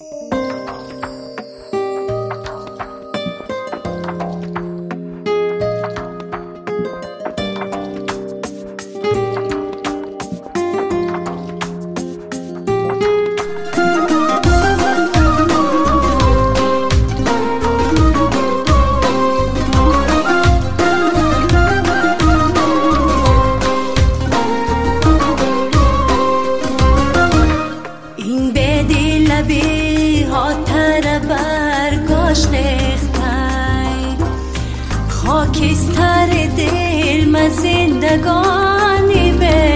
خاکستر دل من زندگانی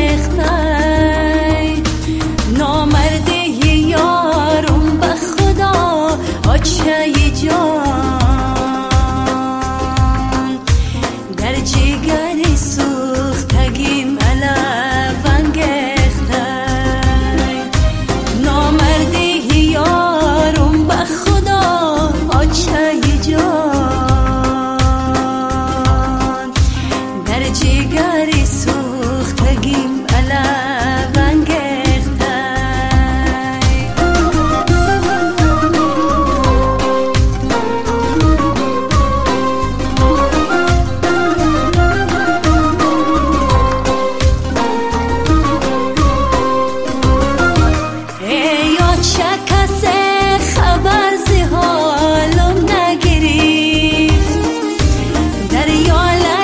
بختای نامرده یارم به خدا آچه جان در جگر سوختگیم علوان گختای نامرده یارم به خدا آچه جان جگری سوختگیم علوان گختای ای آچه کسی خبر زی حالم نگریفت دریا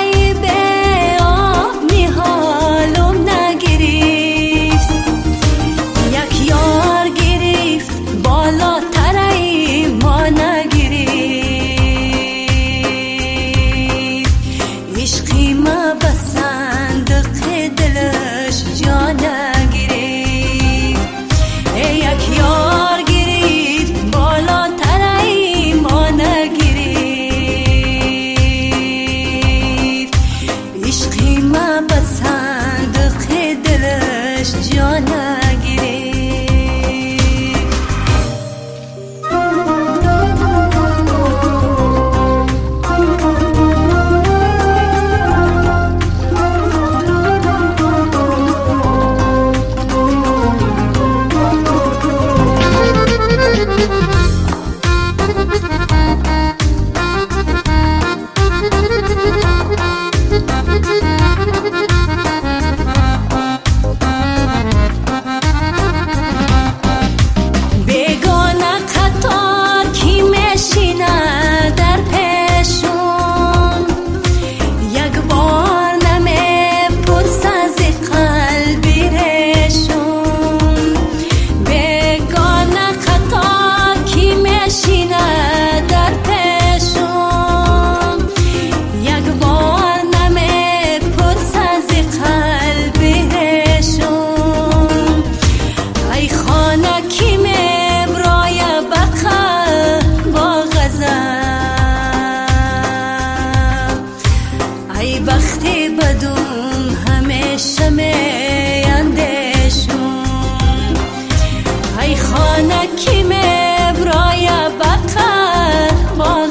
وقتی بدم همیشه می اندیشم ای خانه کی می برای بقر با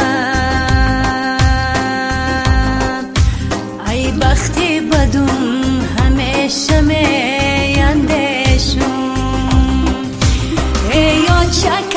غضب ای وقتی بدم همیشه می اندیشم ای آچه